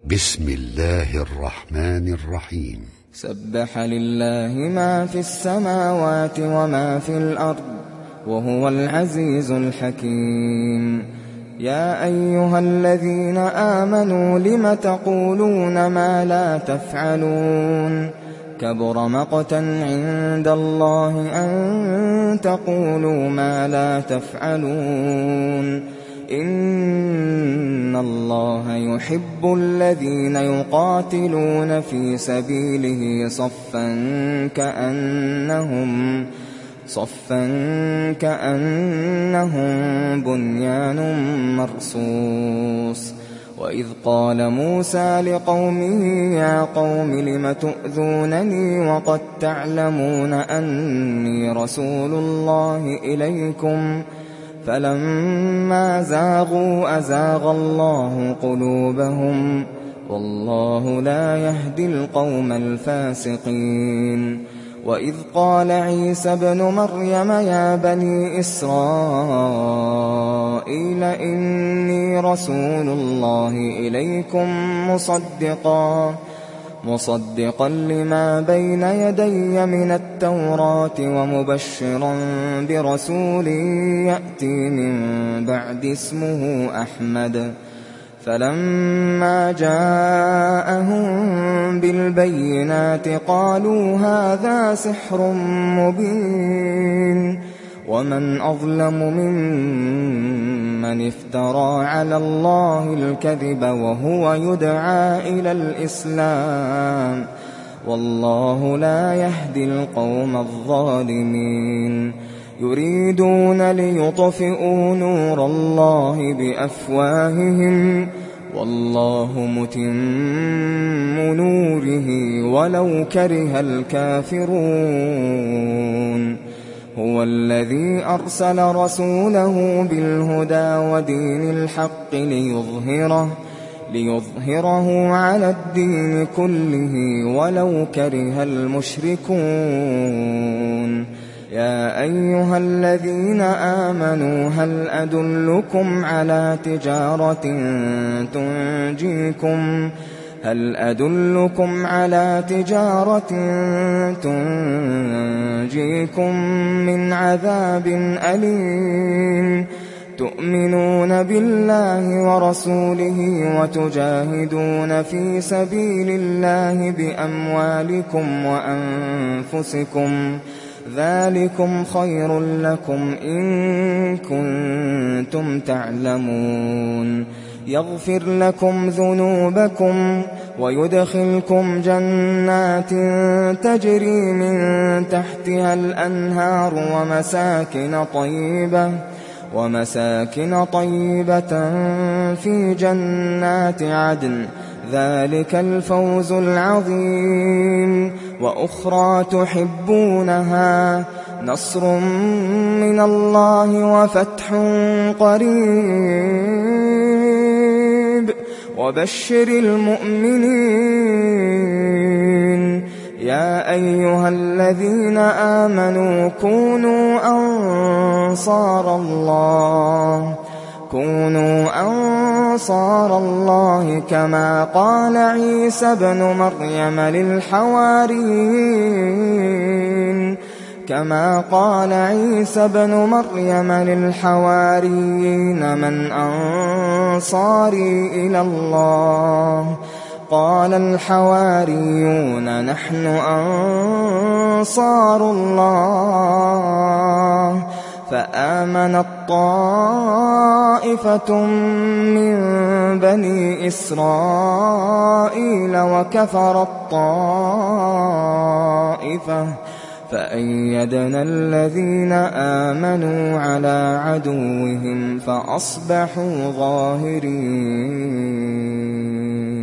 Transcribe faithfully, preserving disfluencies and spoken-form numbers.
بسم الله الرحمن الرحيم. سبح لله ما في السماوات وما في الأرض وهو العزيز الحكيم. يا أيها الذين آمنوا لم تقولون ما لا تفعلون كبر مقتا عند الله أن تقولوا ما لا تفعلون. إن الله يحب الذين يقاتلون في سبيله صفا كأنهم صفا كأنهم بنيان مرصوص. وإذ قال موسى لقومه يا قوم لم تؤذونني وقد تعلمون أني رسول الله إليكم فلما زاغوا أزاغ الله قلوبهم والله لا يهدي القوم الفاسقين. وإذ قال عيسى ابن مريم يا بني إسرائيل إني رسول الله إليكم مصدقا مصدقا لما بين يدي من التوراة ومبشرا برسول يأتي من بعد اسمه أحمد. فلما جاءهم بالبينات قالوا هذا سحر مبين ومن أظلم ممن افترى على الله الكذب وهو يدعى إلى الإسلام والله لا يهدي القوم الظالمين. يريدون ليطفئوا نور الله بأفواههم والله متم نوره ولو كره الكافرون. هو الذي أرسل رسوله بالهدى ودين الحق ليظهره ليظهره على الدين كله ولو كره المشركون. يا أيها الذين آمنوا هل أدلكم على تجارة تنجيكم هل أدلكم على تجارة تنجيكم من عذاب أليم تؤمنون بالله ورسوله وتجاهدون في سبيل الله بأموالكم وأنفسكم ذلكم خير لكم إن كنتم تعلمون. يغفر لكم ذنوبكم ويدخلكم جنات تجري من تحتها الأنهار ومساكن طيبة ومساكن طيبة في جنات عدن ذلك الفوز العظيم. وأخرى تحبونها نصر من الله وفتح قريب وبشر المؤمنين. يا أيها الذين آمنوا كونوا أنصار الله كونوا أنصار الله كما قال عيسى ابن مريم للحواريين كما قال عيسى ابن مريم للحواريين من أنصاري إلى الله قال الحواريون نحن أنصار الله. فآمنت طائفة من بني إسرائيل وكفرت طائفة فأيدنا الذين آمنوا على عدوهم فأصبحوا ظاهرين.